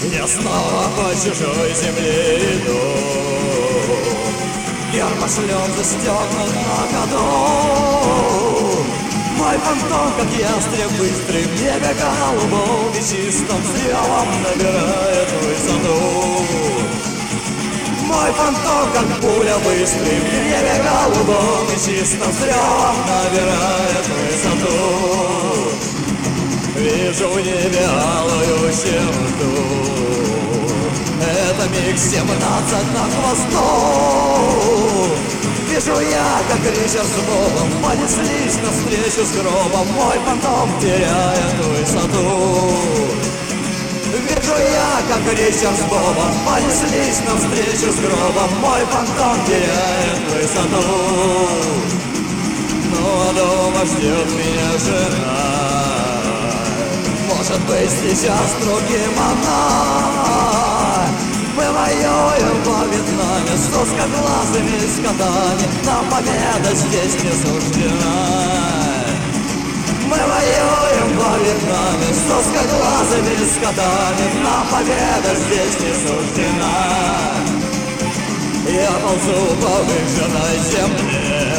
Я снова по чужой земле иду. Гермошлем застегнут на ходу. Мой фантом, как ястреб быстрый, в небе голубом и чистом, с ревом набирает высоту. Мой фантом, как пуля быстрый, в небе голубом и чистом, с ревом набирает высоту. Вижу в небе алую черту. Это миг 17 на хвосту. Вижу я, как Ричард с Бобом понеслись навстречу с гробом. Мой фантом теряет высоту. Вижу я, как Ричард с Бобом понеслись навстречу с гробом. Мой фантом теряет высоту. Но дома ждет меня жена. Может быть, сейчас другим она. Мы воюем во Вьетнаме с узкоглазыми скотами. Нам победа здесь не суждена. Мы воюем во Вьетнаме с узкоглазыми скотами. Нам победа здесь не суждена. Я ползу по выжженной земле.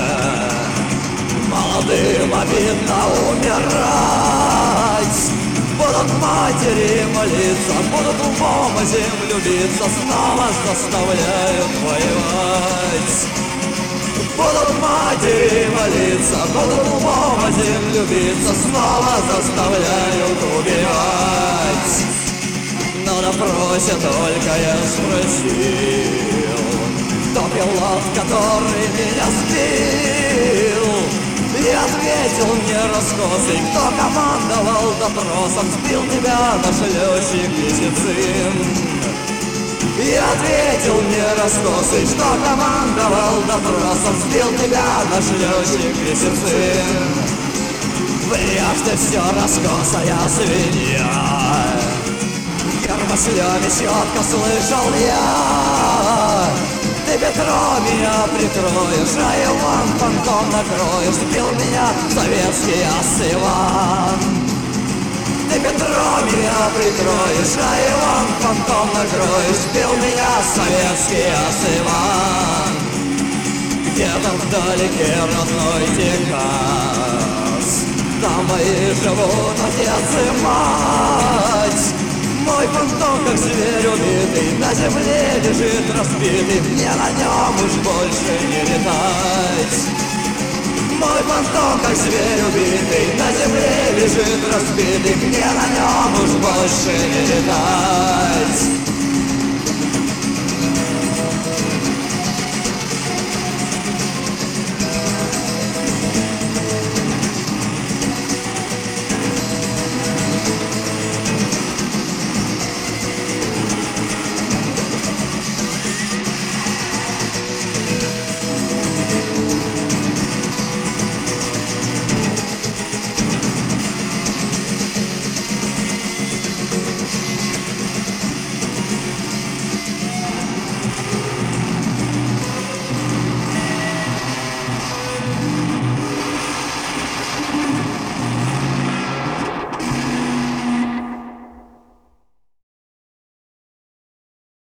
Молодым обидно умирать. Будут матери молиться, будут умом о землю биться, снова заставляют воевать. Будут матери молиться, будут умом о землю биться, снова заставляют убивать. Но на допросе только я спросил, кто пилот, который меня сбил. И ответил мне раскосый, кто командовал допросом, сбил тебя наш летчик Лисицын. И ответил мне раскосый, что командовал допросом, сбил тебя наш летчик Лисицын. Прежде все раскосая свинья, гермошлеме четко слышал я. Ты Петро меня прикроешь, а Иван фантом накроешь. Сбил меня советский ас Иван. Ты Петро меня прикроешь, а Иван фантом накроешь. Сбил меня советский ас Иван. Где-то вдалеке родной Техас, там мои живут отец и мать. Мой фантом, как зверь убитый, на земле лежит разбитый. Мне на нем уж больше не летать. Мой фантом, как зверь убитый, на земле лежит разбитый. Мне на нем уж больше не летать.